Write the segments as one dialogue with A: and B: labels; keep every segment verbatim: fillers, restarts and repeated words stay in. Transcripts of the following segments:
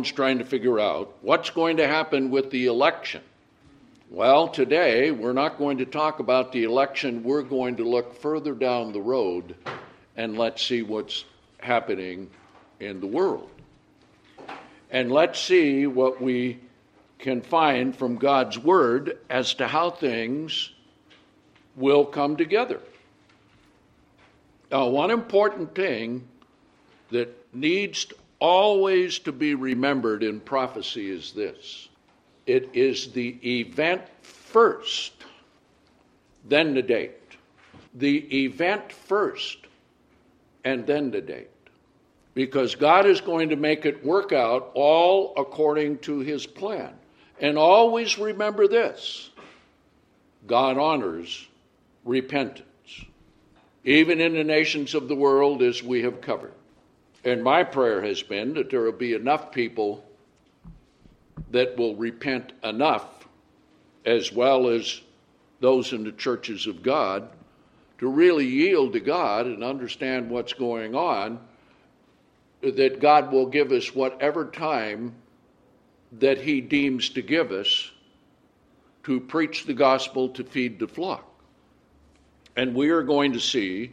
A: everyone's trying to figure out what's going to happen with the election. Well, today we're not going to talk about the election. We're going to look further down the road and let's see what's happening in the world. And let's see what we can find from God's Word as to how things will come together. Now, one important thing that needs always to be remembered in prophecy is this. It is the event first, then the date. The event first, and then the date. Because God is going to make it work out all according to his plan. And always remember this. God honors repentance. Even in the nations of the world, as we have covered. And my prayer has been that there will be enough people that will repent enough, as well as those in the churches of God, to really yield to God and understand what's going on, that God will give us whatever time that he deems to give us to preach the gospel, to feed the flock. And we are going to see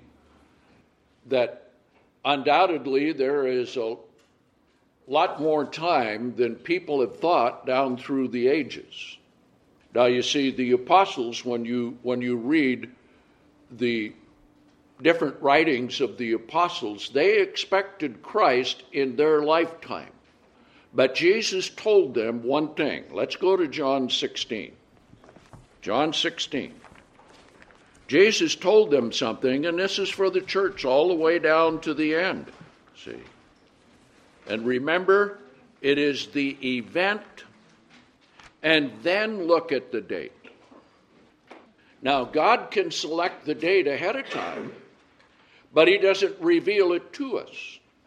A: that undoubtedly there is a lot more time than people have thought down through the ages. Now you see, the apostles, when you when you read the different writings of the apostles, they expected Christ in their lifetime. But Jesus told them one thing. Let's go to John sixteen. John sixteen. Jesus told them something, and this is for the church all the way down to the end. See? And remember, it is the event, and then look at the date. Now, God can select the date ahead of time, but he doesn't reveal it to us.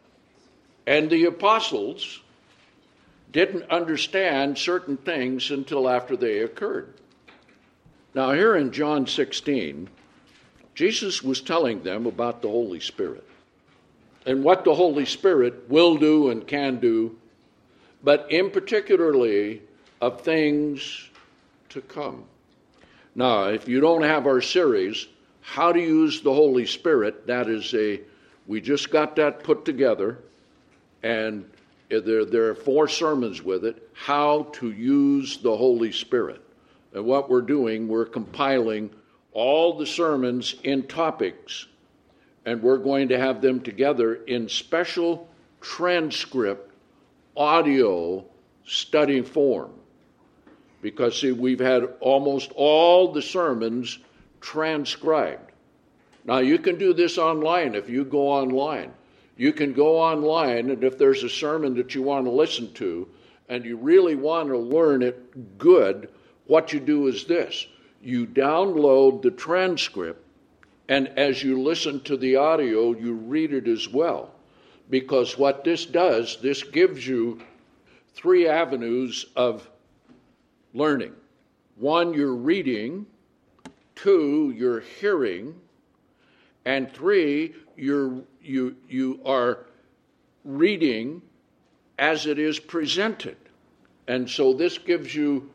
A: And the apostles didn't understand certain things until after they occurred. Now, here in John sixteen, Jesus was telling them about the Holy Spirit and what the Holy Spirit will do and can do, but in particularly of things to come. Now, if you don't have our series, How to Use the Holy Spirit, that is a, we just got that put together, and there, there are four sermons with it, How to Use the Holy Spirit. And what we're doing, we're compiling all the sermons in topics, and we're going to have them together in special transcript, audio study form. Because, see, we've had almost all the sermons transcribed. Now, you can do this online if you go online. You can go online, and if there's a sermon that you want to listen to, and you really want to learn it good, what you do is this. You download the transcript, and as you listen to the audio, you read it as well. Because what this does, this gives you three avenues of learning. One, you're reading. Two, you're hearing. And three, you're, you, you are reading as it is presented. And so this gives you,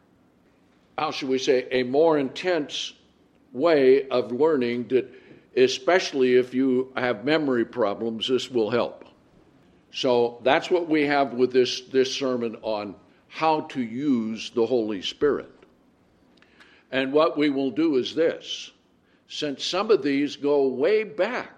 A: how should we say, a more intense way of learning that, especially if you have memory problems, this will help. So that's what we have with this, this sermon on how to use the Holy Spirit. And what we will do is this. Since some of these go way back,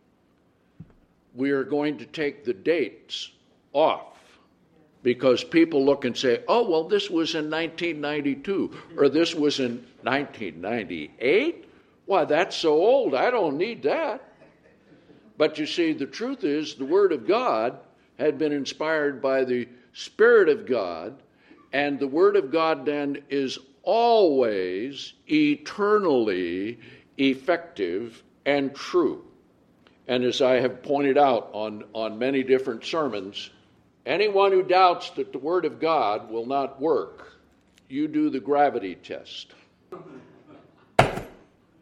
A: we are going to take the dates off. Because people look and say, oh, well, this was in nineteen ninety-two, or this was in nineteen ninety-eight? Why, that's so old, I don't need that. But you see, the truth is, the Word of God had been inspired by the Spirit of God, and the Word of God then is always eternally effective and true. And as I have pointed out on, on many different sermons, anyone who doubts that the Word of God will not work, you do the gravity test.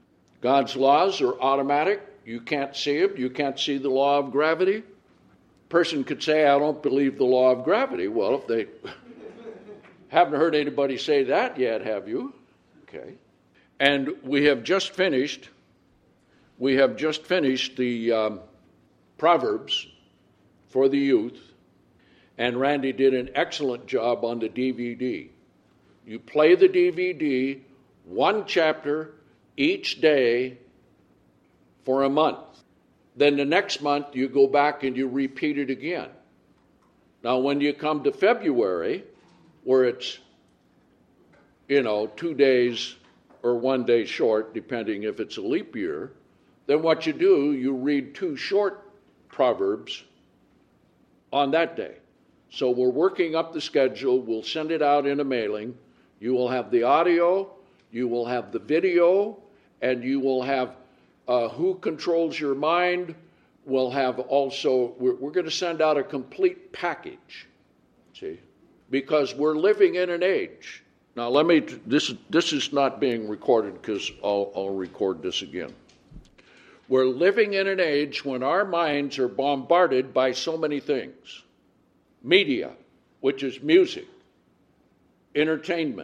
A: God's laws are automatic. You can't see them. You can't see the law of gravity. person could say, I don't believe the law of gravity. Well, if they haven't heard anybody say that yet, have you? Okay. And we have just finished, we have just finished the um, Proverbs for the youth, and Randy did an excellent job on the D V D. You play the D V D, one chapter each day for a month. Then the next month you go back and you repeat it again. Now when you come to February, where it's, you know, two days or one day short, depending if it's a leap year, then what you do, you read two short Proverbs on that day. So we're working up the schedule. We'll send it out in a mailing. You will have the audio, you will have the video, and you will have uh, Who Controls Your Mind. We'll have also, we're, we're going to send out a complete package, see, because we're living in an age. Now let me, this, this is not being recorded because I'll, I'll record this again. We're living in an age when our minds are bombarded by so many things. Media, which is music, entertainment,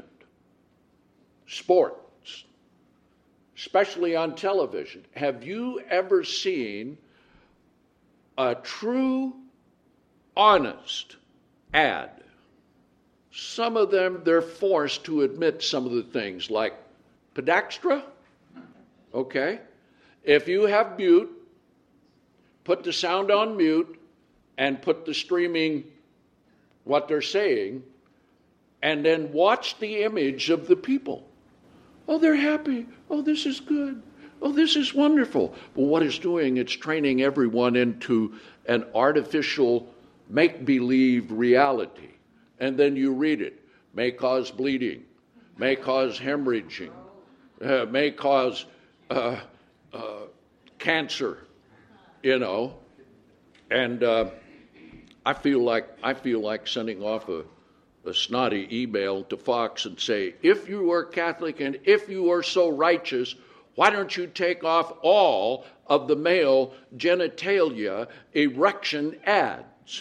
A: sports, especially on television. Have you ever seen a true, honest ad? Some of them, they're forced to admit some of the things, like Pedaxtra. Okay. If you have mute, put the sound on mute and put the streaming, what they're saying, and then watch the image of the people. Oh, they're happy. Oh, this is good. Oh, this is wonderful. But what it's doing, it's training everyone into an artificial make-believe reality. And then you read it. May cause bleeding. May cause hemorrhaging. Uh, may cause uh, uh, cancer, you know. And uh, I feel like I feel like sending off a, a snotty email to Fox and say, if you are Catholic and if you are so righteous, why don't you take off all of the male genitalia erection ads?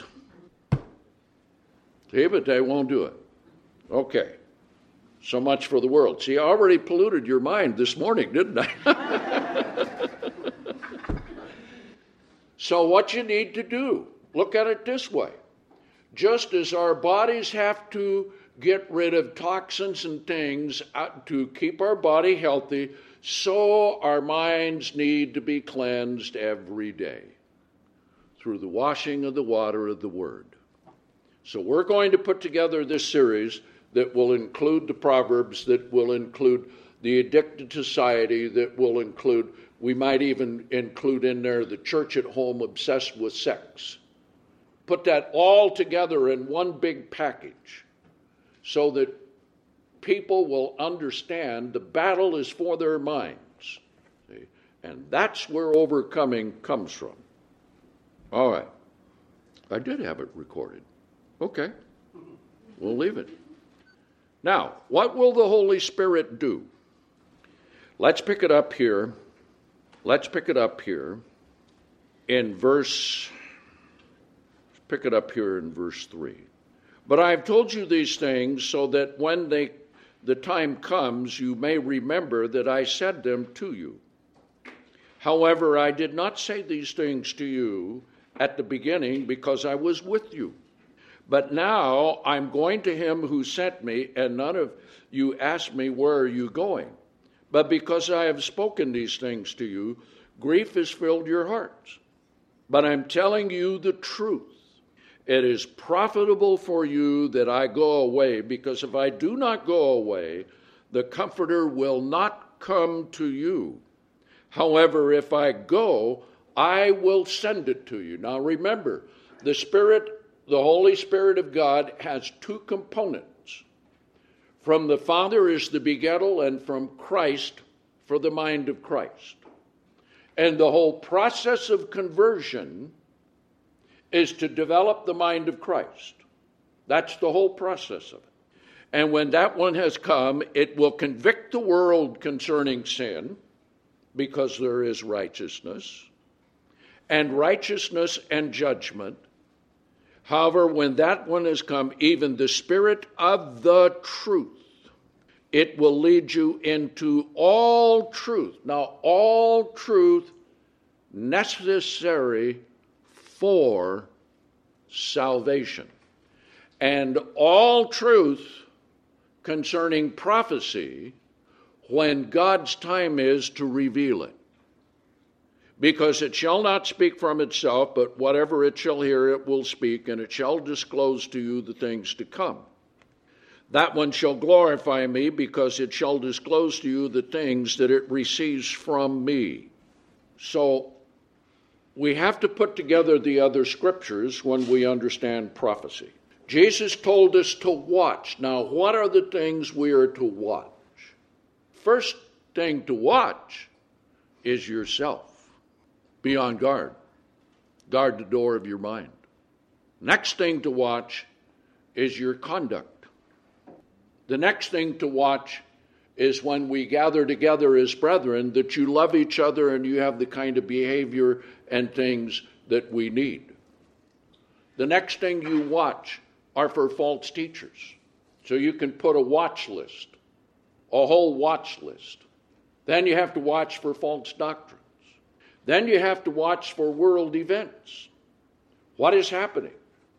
A: See, but they won't do it. Okay. So much for the world. See, I already polluted your mind this morning, didn't I? So what you need to do, look at it this way. Just as our bodies have to get rid of toxins and things to keep our body healthy, so our minds need to be cleansed every day through the washing of the water of the Word. So we're going to put together this series that will include the Proverbs, that will include the addicted society, that will include, we might even include in there the church at home obsessed with sex. Put that all together in one big package so that people will understand the battle is for their minds. See? And that's where overcoming comes from. All right. I did have it recorded. Okay. We'll leave it. Now, what will the Holy Spirit do? Let's pick it up here. Let's pick it up here in verse, pick it up here in verse three. But I have told you these things so that when they, the time comes, you may remember that I said them to you. However, I did not say these things to you at the beginning because I was with you. But now I'm going to him who sent me, and none of you ask me, where are you going? But because I have spoken these things to you, grief has filled your hearts. But I'm telling you the truth. It is profitable for you that I go away, because if I do not go away, the Comforter will not come to you. However, if I go, I will send it to you. Now remember, the Spirit, the Holy Spirit of God has two components. From the Father is the begettal, and from Christ for the mind of Christ. And the whole process of conversion is to develop the mind of Christ. That's the whole process of it. And when that one has come, it will convict the world concerning sin, because there is righteousness, and righteousness and judgment. However, when that one has come, even the Spirit of the truth, it will lead you into all truth. Now, all truth necessary for salvation. And all truth concerning prophecy when God's time is to reveal it. Because it shall not speak from itself, but whatever it shall hear, it will speak, and it shall disclose to you the things to come. That one shall glorify me, because it shall disclose to you the things that it receives from me. So we have to put together the other scriptures when we understand prophecy. Jesus told us to watch. Now, what are the things we are to watch? First thing to watch is yourself. Be on guard. Guard the door of your mind. Next thing to watch is your conduct. The next thing to watch is when we gather together as brethren, that you love each other and you have the kind of behavior and things that we need. The next thing you watch are for false teachers. So you can put a watch list, a whole watch list. Then you have to watch for false doctrines. Then you have to watch for world events. What is happening?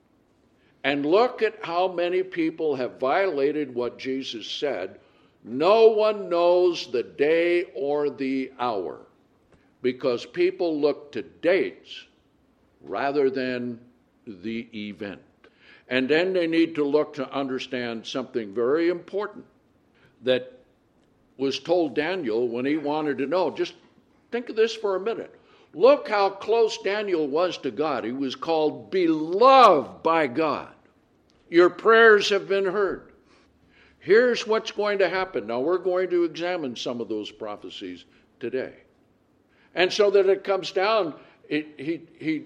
A: And look at how many people have violated what Jesus said. No one knows the day or the hour, because people look to dates rather than the event. And then they need to look to understand something very important that was told Daniel when he wanted to know. Just think of this for a minute. Look how close Daniel was to God. He was called beloved by God. Your prayers have been heard. Here's what's going to happen. Now, we're going to examine some of those prophecies today. And so that it comes down, it, he, he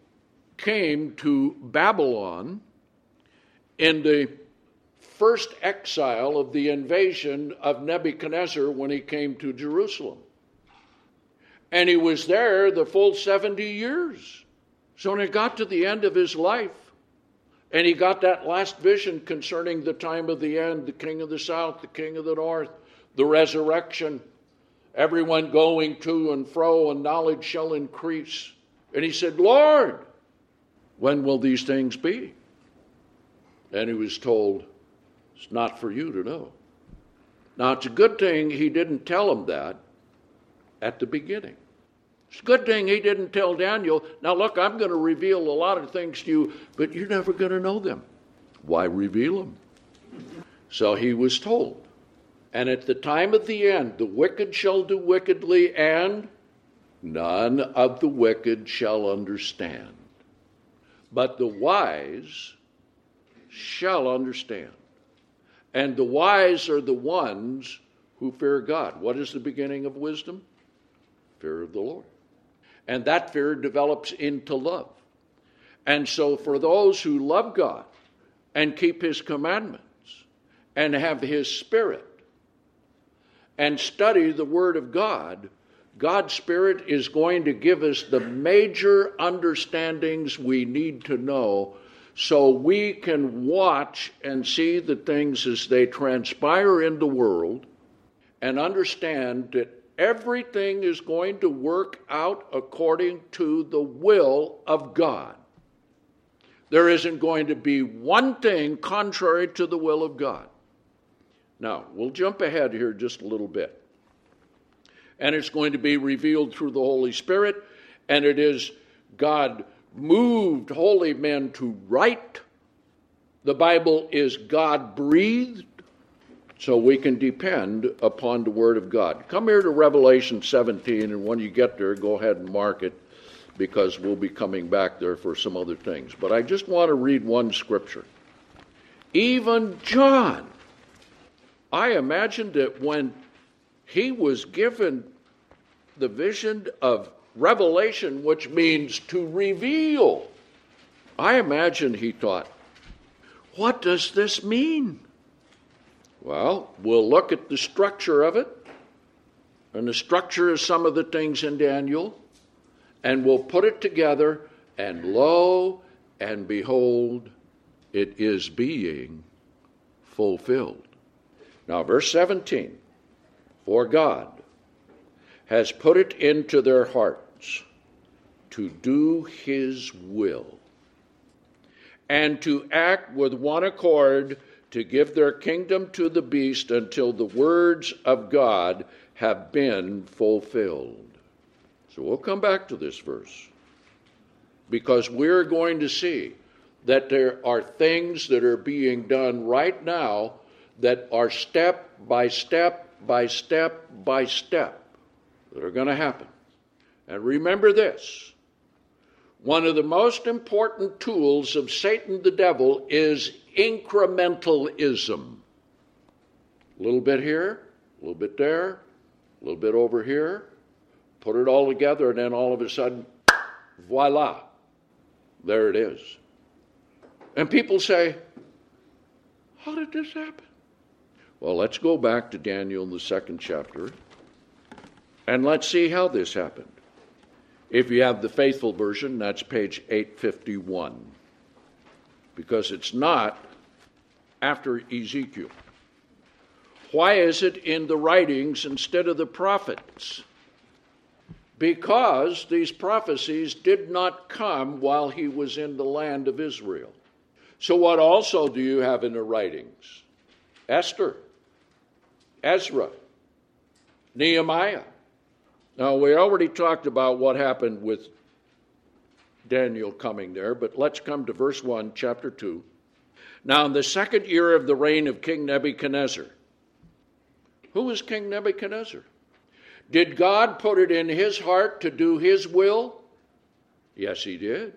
A: came to Babylon in the first exile of the invasion of Nebuchadnezzar when he came to Jerusalem. And he was there the full seventy years. So when he got to the end of his life, and he got that last vision concerning the time of the end, the king of the south, the king of the north, the resurrection, everyone going to and fro, and knowledge shall increase. And he said, Lord, when will these things be? And he was told, it's not for you to know. Now, it's a good thing he didn't tell him that at the beginning. It's a good thing he didn't tell Daniel, now look, I'm going to reveal a lot of things to you, but you're never going to know them. Why reveal them? So he was told. And at the time of the end, the wicked shall do wickedly, and none of the wicked shall understand. But the wise shall understand. And the wise are the ones who fear God. What is the beginning of wisdom? Fear of the Lord. And that fear develops into love. And so for those who love God and keep his commandments and have his Spirit and study the Word of God, God's Spirit is going to give us the major understandings we need to know so we can watch and see the things as they transpire in the world and understand that everything is going to work out according to the will of God. There isn't going to be one thing contrary to the will of God. Now, we'll jump ahead here just a little bit. And it's going to be revealed through the Holy Spirit, and it is God moved holy men to write. The Bible is God-breathed, so we can depend upon the Word of God. Come here to Revelation seventeen, and when you get there, go ahead and mark it, because we'll be coming back there for some other things. But I just want to read one scripture. Even John, I imagine that when he was given the vision of revelation, which means to reveal, I imagine he thought, what does this mean? Well, we'll look at the structure of it, and the structure of some of the things in Daniel, and we'll put it together, and lo, and behold, it is being fulfilled. Now, verse seventeen, for God has put it into their hearts to do his will, and to act with one accord to give their kingdom to the beast until the words of God have been fulfilled. So we'll come back to this verse, because we're going to see that there are things that are being done right now that are step by step by step by step that are going to happen. And remember this, one of the most important tools of Satan the devil is incrementalism. A little bit here, a little bit there, a little bit over here, put it all together, and then all of a sudden, voila, there it is. And people say, how did this happen? Well, let's go back to Daniel in the second chapter, and let's see how this happened. If you have the faithful version, that's page eight fifty-one, because it's not after Ezekiel. Why is it in the writings instead of the prophets? Because these prophecies did not come while he was in the land of Israel. So what also do you have in the writings? Esther, Ezra, Nehemiah. Now, we already talked about what happened with Daniel coming there, but let's come to verse one, chapter two. Now, in the second year of the reign of King Nebuchadnezzar. Who was King Nebuchadnezzar? Did God put it in his heart to do his will? Yes, he did.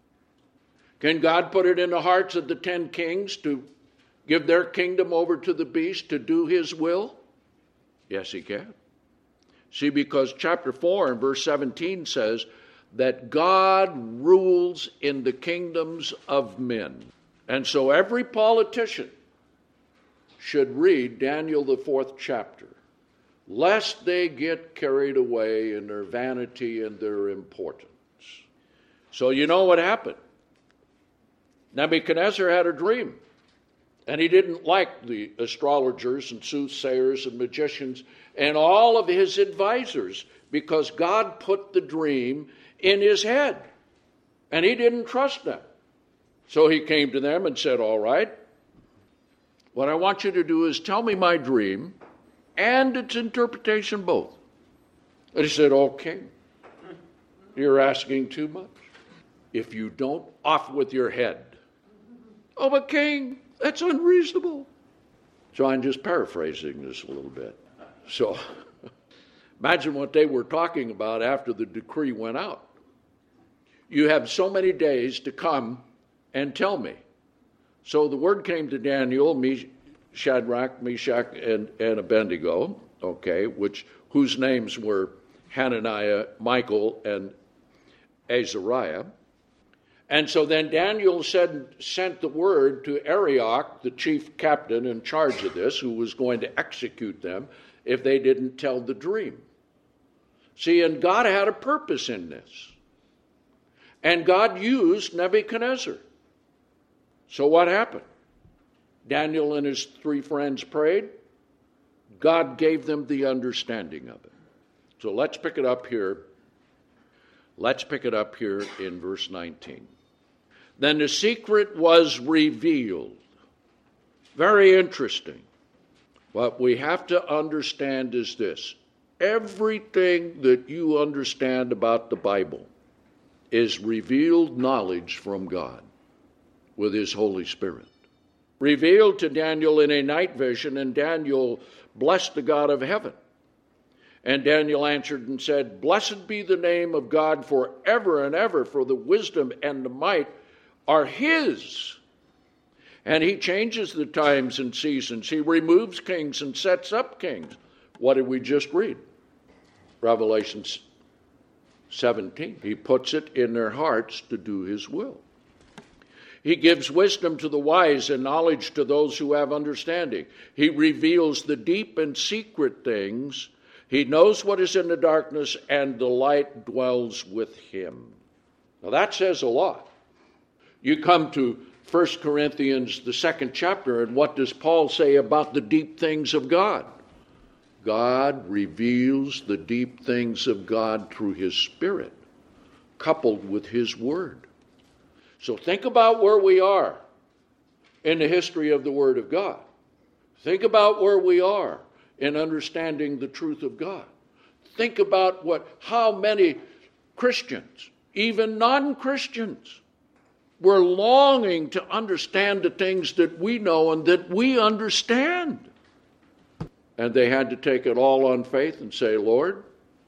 A: Can God put it in the hearts of the ten kings to give their kingdom over to the beast to do his will? Yes, he can. See, because chapter four and verse seventeen says that God rules in the kingdoms of men. And so every politician should read Daniel the fourth chapter, lest they get carried away in their vanity and their importance. So you know what happened. Nebuchadnezzar had a dream, and he didn't like the astrologers and soothsayers and magicians and all of his advisors, because God put the dream in his head, and he didn't trust them. So he came to them and said, all right, what I want you to do is tell me my dream and its interpretation both. And he said, oh, king, you're asking too much. If you don't, off with your head. Oh, but king, that's unreasonable. So I'm just paraphrasing this a little bit. So imagine what they were talking about after the decree went out. You have so many days to come and tell me. So the word came to Daniel, Shadrach, Meshach, and, and Abednego, okay, which whose names were Hananiah, Michael, and Azariah. And so then Daniel said, sent the word to Arioch, the chief captain in charge of this, who was going to execute them if they didn't tell the dream. See, and God had a purpose in this. And God used Nebuchadnezzar. So what happened? Daniel and his three friends prayed. God gave them the understanding of it. So let's pick it up here. Let's pick it up here in verse nineteen. Then the secret was revealed. Very interesting. What we have to understand is this. Everything that you understand about the Bible is revealed knowledge from God with his Holy Spirit. Revealed to Daniel in a night vision, and Daniel blessed the God of heaven. And Daniel answered and said, blessed be the name of God forever and ever, for the wisdom and the might are his. And he changes the times and seasons. He removes kings and sets up kings. What did we just read? Revelation seventeen. He puts it in their hearts to do his will. He gives wisdom to the wise and knowledge to those who have understanding. He reveals the deep and secret things. He knows what is in the darkness, and the light dwells with him. Now that says a lot. You come to First Corinthians, the second chapter, and what does Paul say about the deep things of God? God reveals the deep things of God through his Spirit, coupled with his Word. So think about where we are in the history of the Word of God. Think about where we are in understanding the truth of God. Think about what, how many Christians, even non-Christians, were longing to understand the things that we know and that we understand. And they had to take it all on faith and say, Lord,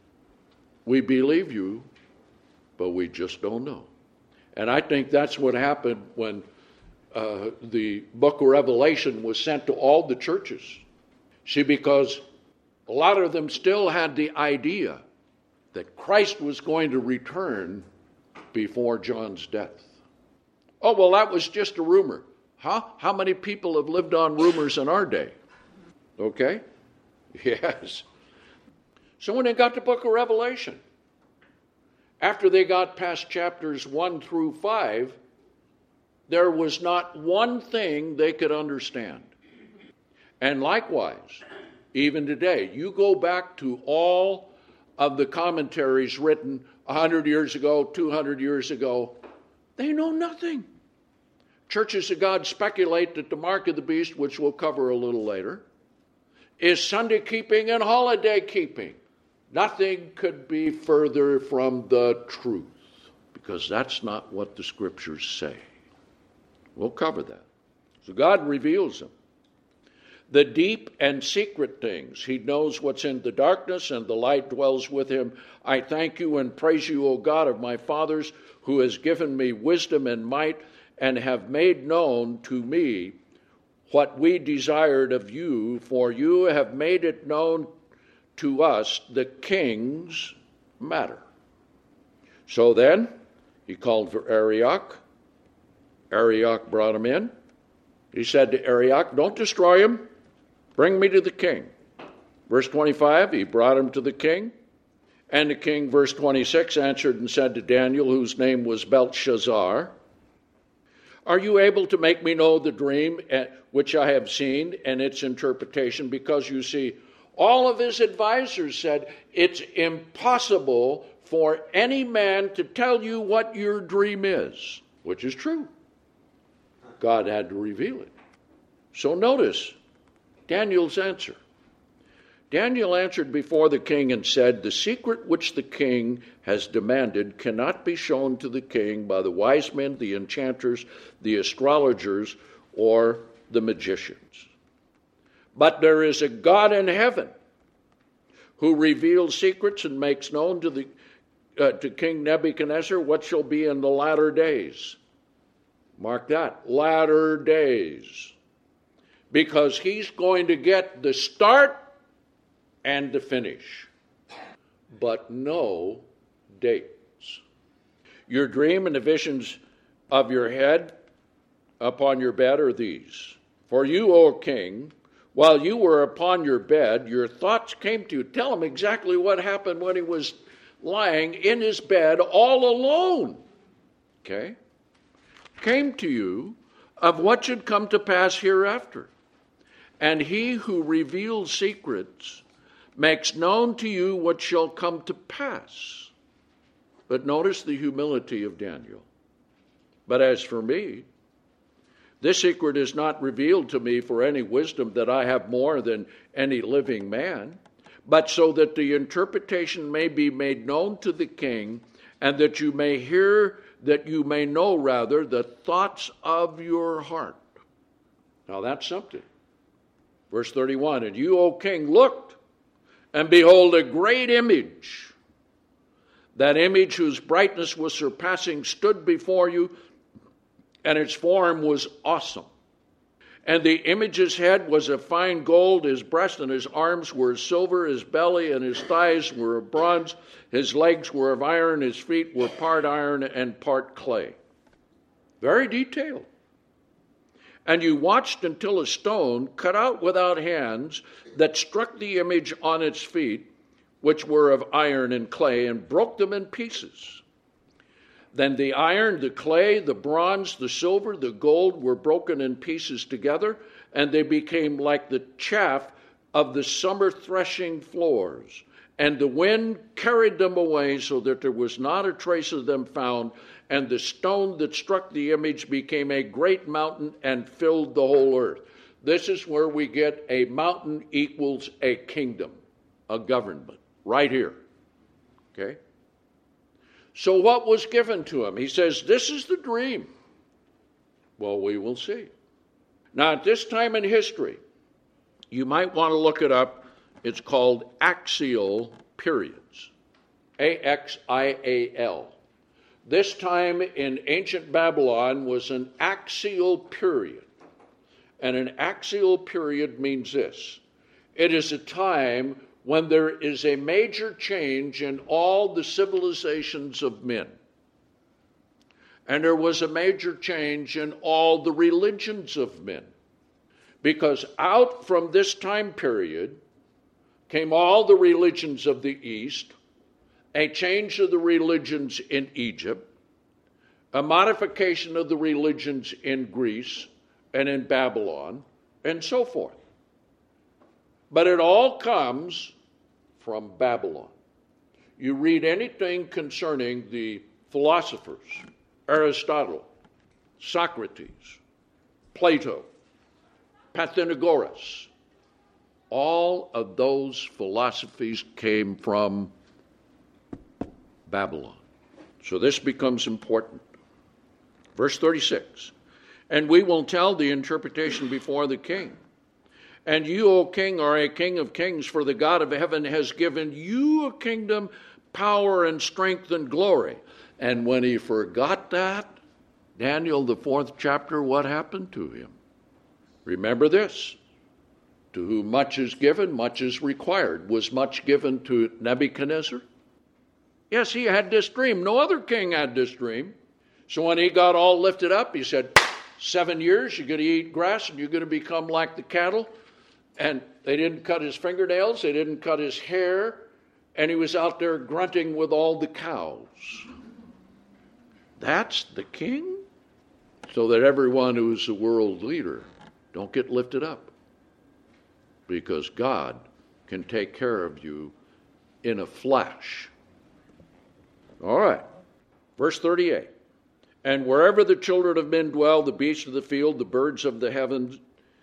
A: we believe you, but we just don't know. And I think that's what happened when uh, the book of Revelation was sent to all the churches. See, because a lot of them still had the idea that Christ was going to return before John's death. Oh, well, that was just a rumor. Huh? How many people have lived on rumors in our day? Okay? Yes. So when they got to the book of Revelation, after they got past chapters one through five, there was not one thing they could understand. And likewise, even today, you go back to all of the commentaries written one hundred years ago, two hundred years ago, they know nothing. Churches of God speculate that the mark of the beast, which we'll cover a little later, is Sunday keeping and holiday keeping. Nothing could be further from the truth, because that's not what the scriptures say. We'll cover that. So God reveals them. The deep and secret things. He knows what's in the darkness, and the light dwells with him. I thank you and praise you, O God of my fathers, who has given me wisdom and might, and have made known to me what we desired of you, for you have made it known to us the king's matter. So then, he called for Arioch. Arioch brought him in. He said to Arioch, don't destroy him. Bring me to the king. Verse twenty-five, he brought him to the king. And the king, verse twenty-six, answered and said to Daniel, whose name was Belteshazzar, are you able to make me know the dream which I have seen and its interpretation? Because you see, all of his advisors said, it's impossible for any man to tell you what your dream is, which is true. God had to reveal it. So notice Daniel's answer. Daniel answered before the king and said, the secret which the king has demanded cannot be shown to the king by the wise men, the enchanters, the astrologers, or the magicians. But there is a God in heaven who reveals secrets and makes known to the uh, to King Nebuchadnezzar what shall be in the latter days. Mark that, latter days. Because he's going to get the start and the finish, but no dates. Your dream and the visions of your head upon your bed are these. For you, O king, while you were upon your bed, your thoughts came to you. Tell him exactly what happened when he was lying in his bed all alone. Okay? Came to you of what should come to pass hereafter. And he who reveals secrets makes known to you what shall come to pass. But notice the humility of Daniel. But as for me, this secret is not revealed to me for any wisdom that I have more than any living man, but so that the interpretation may be made known to the king, and that you may hear, that you may know rather the thoughts of your heart. Now that's something. Verse thirty-one, and you, O king, looked, and behold a great image. That image whose brightness was surpassing stood before you, and its form was awesome. And the image's head was of fine gold, his breast and his arms were of silver, his belly and his thighs were of bronze, his legs were of iron, his feet were part iron and part clay. Very detailed. And you watched until a stone cut out without hands that struck the image on its feet, which were of iron and clay, and broke them in pieces. Then the iron, the clay, the bronze, the silver, the gold were broken in pieces together, and they became like the chaff of the summer threshing floors. And the wind carried them away so that there was not a trace of them found. And the stone that struck the image became a great mountain and filled the whole earth. This is where we get a mountain equals a kingdom, a government, right here. Okay? So what was given to him? He says, this is the dream. Well, we will see. Now, at this time in history, you might want to look it up. It's called axial periods. A X I A L. This time in ancient Babylon was an axial period. And an axial period means this. It is a time when there is a major change in all the civilizations of men. And there was a major change in all the religions of men. Because out from this time period came all the religions of the East, a change of the religions in Egypt, a modification of the religions in Greece and in Babylon, and so forth. But it all comes from Babylon. You read anything concerning the philosophers, Aristotle, Socrates, Plato, Pythagoras, all of those philosophies came from Babylon. So this becomes important. Verse thirty-six, and we will tell the interpretation before the king. And you, O king, are a king of kings, for the God of heaven has given you a kingdom, power, and strength, and glory. And when he forgot that, Daniel, the fourth chapter, what happened to him? Remember this. To whom much is given, much is required. Was much given to Nebuchadnezzar? Yes, he had this dream. No other king had this dream. So when he got all lifted up, he said, seven years, you're going to eat grass and you're going to become like the cattle. And they didn't cut his fingernails. They didn't cut his hair. And he was out there grunting with all the cows. That's the king? So that everyone who's a world leader don't get lifted up. Because God can take care of you in a flash. All right. Verse thirty-eight. And wherever the children of men dwell, the beasts of the field, the birds of the heavens,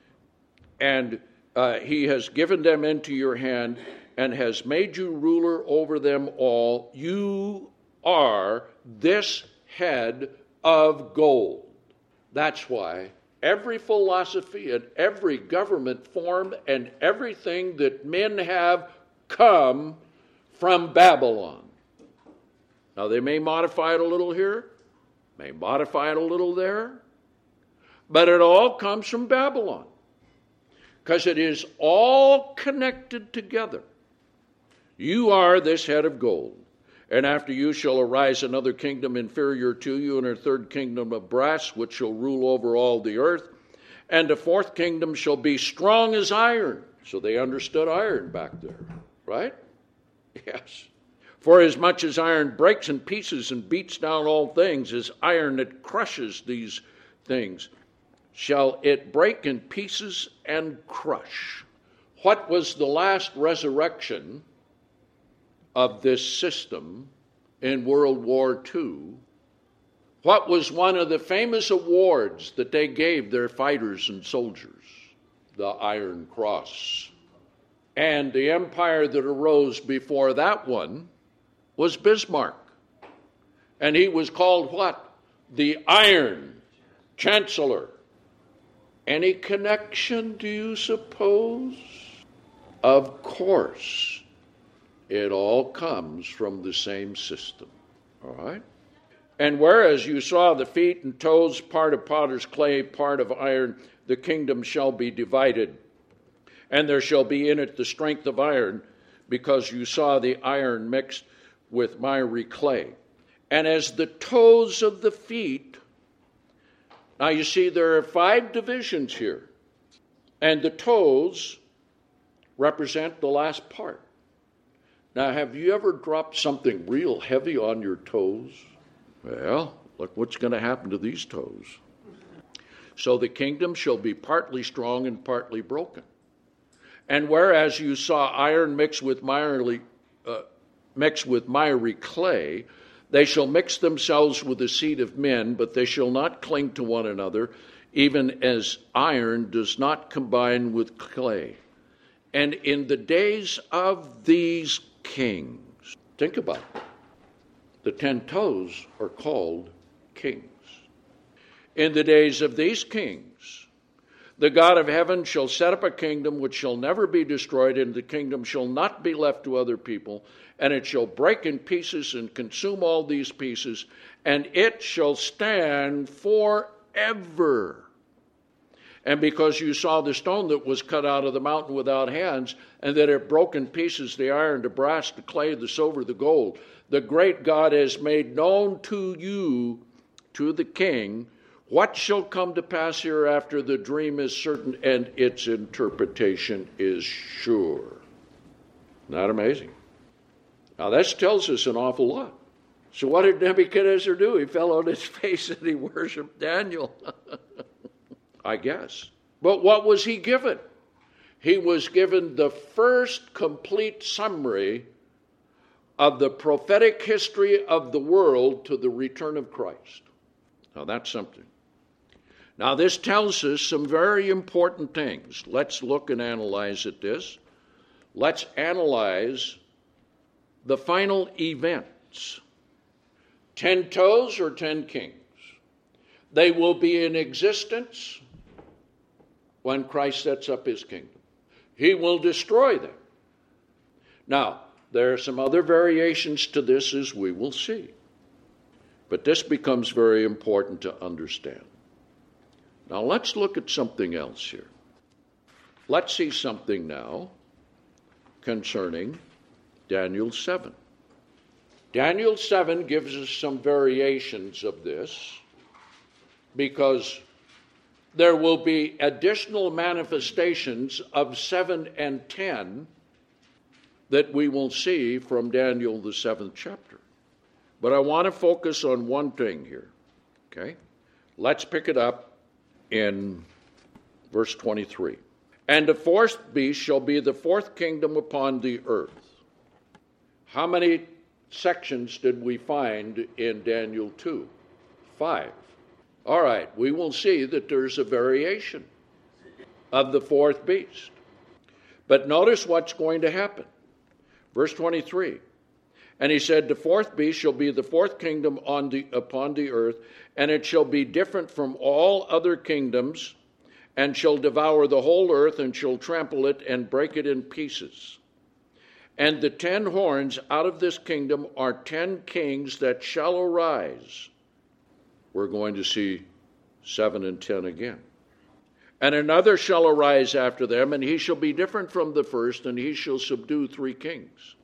A: and uh, he has given them into your hand and has made you ruler over them all. You are this head of gold. That's why every philosophy and every government form and everything that men have come from Babylon. Now, they may modify it a little here, may modify it a little there, but it all comes from Babylon because it is all connected together. You are this head of gold, and after you shall arise another kingdom inferior to you, and a third kingdom of brass, which shall rule over all the earth, and a fourth kingdom shall be strong as iron. So they understood iron back there, right? Yes. For as much as iron breaks in pieces and beats down all things, as iron that crushes these things, shall it break in pieces and crush. What was the last resurrection of this system in World War Two? What was one of the famous awards that they gave their fighters and soldiers? The Iron Cross. And the empire that arose before that one was Bismarck. And he was called what? The Iron Chancellor. Any connection, do you suppose? Of course. It all comes from the same system. All right? And whereas you saw the feet and toes, part of potter's clay, part of iron, the kingdom shall be divided. And there shall be in it the strength of iron, because you saw the iron mixed with miry clay. And as the toes of the feet, now you see there are five divisions here. And the toes represent the last part. Now, have you ever dropped something real heavy on your toes? Well, look what's going to happen to these toes. So the kingdom shall be partly strong and partly broken. And whereas you saw iron mixed with miry, uh, mixed with miry clay, they shall mix themselves with the seed of men, but they shall not cling to one another, even as iron does not combine with clay. And in the days of these kings, think about it, the ten toes are called kings. In the days of these kings, the God of heaven shall set up a kingdom which shall never be destroyed, and the kingdom shall not be left to other people, and it shall break in pieces and consume all these pieces, and it shall stand forever. And because you saw the stone that was cut out of the mountain without hands, and that it broke in pieces the iron, the brass, the clay, the silver, the gold, the great God has made known to you, to the king, what shall come to pass hereafter. The dream is certain, and its interpretation is sure. Not amazing? Now, that tells us an awful lot. So what did Nebuchadnezzar do? He fell on his face and he worshiped Daniel. I guess. But what was he given? He was given the first complete summary of the prophetic history of the world to the return of Christ. Now, that's something. Now, this tells us some very important things. Let's look and analyze at this. Let's analyze the final events. Ten toes or ten kings? They will be in existence when Christ sets up his kingdom. He will destroy them. Now, there are some other variations to this, as we will see. But this becomes very important to understand. Now, let's look at something else here. Let's see something now concerning Daniel seven. Daniel seven gives us some variations of this, because there will be additional manifestations of seven and ten that we will see from Daniel, the seventh chapter. But I want to focus on one thing here, okay? Let's pick it up in verse twenty-three. And the fourth beast shall be the fourth kingdom upon the earth. How many sections did we find in Daniel two? Five. All right, we will see that there's a variation of the fourth beast. But notice what's going to happen. Verse twenty-three. And he said, the fourth beast shall be the fourth kingdom on the, upon the earth, and it shall be different from all other kingdoms, and shall devour the whole earth, and shall trample it, and break it in pieces. And the ten horns out of this kingdom are ten kings that shall arise. We're going to see seven and ten again. And another shall arise after them, and he shall be different from the first, and he shall subdue three kings.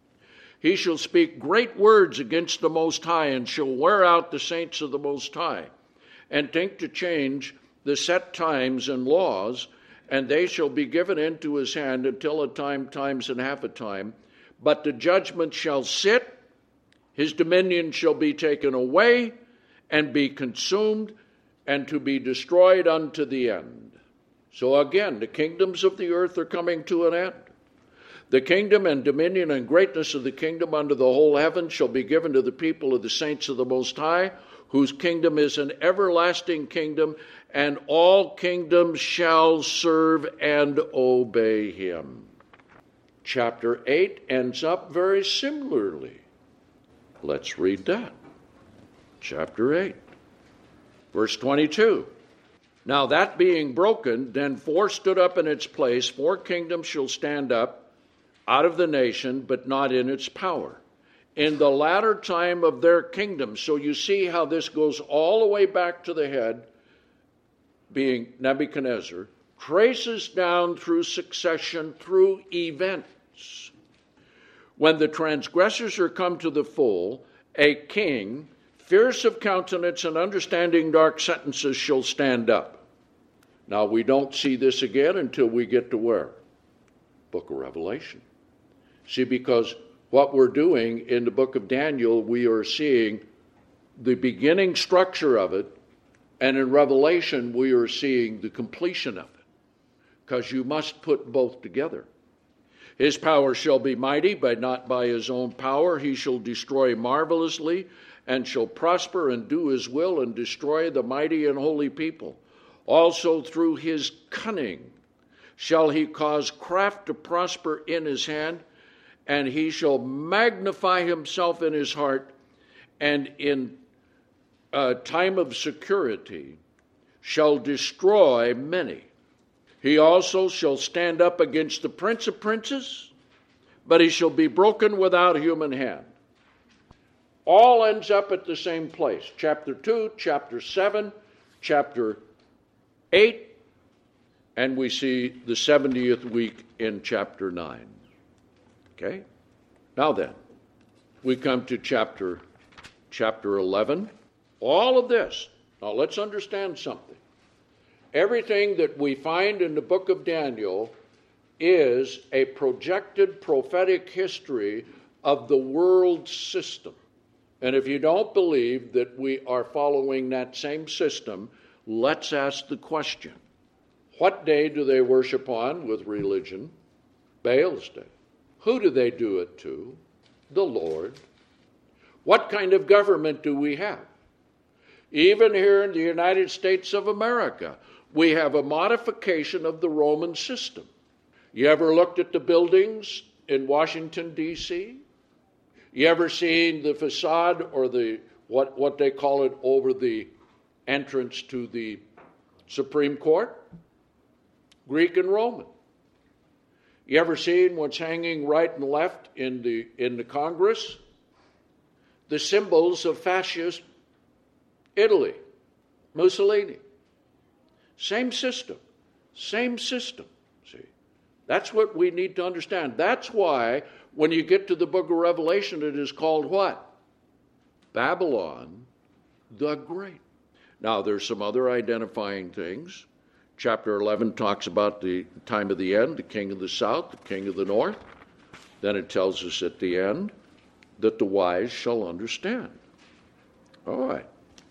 A: He shall speak great words against the Most High, and shall wear out the saints of the Most High, and think to change the set times and laws, and they shall be given into his hand until a time, times and half a time. But the judgment shall sit, his dominion shall be taken away, and be consumed, and to be destroyed unto the end. So again, the kingdoms of the earth are coming to an end. The kingdom and dominion and greatness of the kingdom under the whole heaven shall be given to the people of the saints of the Most High, whose kingdom is an everlasting kingdom, and all kingdoms shall serve and obey him. Chapter eight ends up very similarly. Let's read that. Chapter eight, verse twenty-two. Now that being broken, then four stood up in its place. Four kingdoms shall stand up out of the nation, but not in its power, in the latter time of their kingdom. So you see how this goes all the way back to the head, being Nebuchadnezzar, traces down through succession, through events. When the transgressors are come to the full, a king, fierce of countenance and understanding dark sentences, shall stand up. Now we don't see this again until we get to where? Book of Revelation. See, because what we're doing in the book of Daniel, we are seeing the beginning structure of it, and in Revelation we are seeing the completion of it, because you must put both together. His power shall be mighty, but not by his own power. He shall destroy marvelously, and shall prosper and do his will, and destroy the mighty and holy people. Also through his cunning shall he cause craft to prosper in his hand, and he shall magnify himself in his heart, and in a time of security shall destroy many. He also shall stand up against the prince of princes, but he shall be broken without human hand. All ends up at the same place. Chapter two, chapter seven, chapter eight, and we see the seventieth week in chapter nine. Okay? Now then, we come to chapter, chapter eleven. All of this. Now let's understand something. Everything that we find in the book of Daniel is a projected prophetic history of the world system. And if you don't believe that we are following that same system, let's ask the question. What day do they worship on with religion? Baal's day. Who do they do it to? The Lord. What kind of government do we have? Even here in the United States of America, we have a modification of the Roman system. You ever looked at the buildings in Washington, D C? You ever seen the facade or the what, what they call it over the entrance to the Supreme Court? Greek and Roman. You ever seen what's hanging right and left in the in the Congress? The symbols of fascist Italy, Mussolini. Same system, same system, see. That's what we need to understand. That's why when you get to the book of Revelation, it is called what? Babylon the Great. Now, there's some other identifying things. Chapter eleven talks about the time of the end, the king of the south, the king of the north. Then it tells us at the end that the wise shall understand. All right.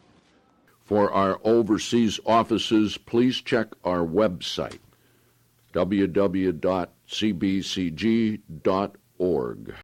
A: For our overseas offices, please check our website, w w w dot c b c g dot org.